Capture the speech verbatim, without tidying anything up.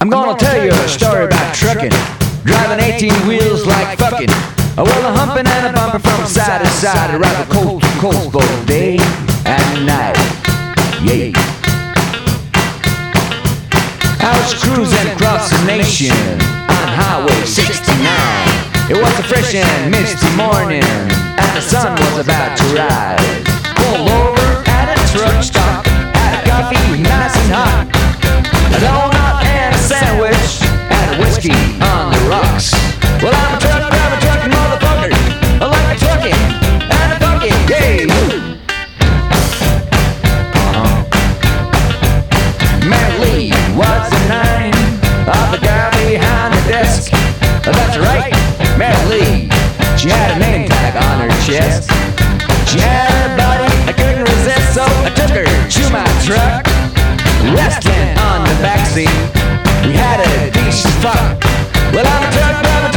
I'm gonna tell you a story about trucking, driving eighteen wheels like fucking. Oh, well, a humping and a bumping from side to side around the coast to coast both day and night. Yeah. I was cruising across the nation on Highway sixty-nine. It was a fresh and misty morning, and the sun was about to rise. Pulled over at a truck stop, had a coffee nice and hot, a donut and a sandwich, and a whiskey on the rocks. Well, I'm a truck driver, trucking motherfucker. I like a trucking and a fucking, yeah. Uh-huh. Mary Lee was the name of the girl behind the desk. That's right, Mary Lee. She had a name tag on her chest. She had a body I couldn't resist, so I took her to my truck, resting on the backseat. We had a decent fuck. Well, I'm a truck driver.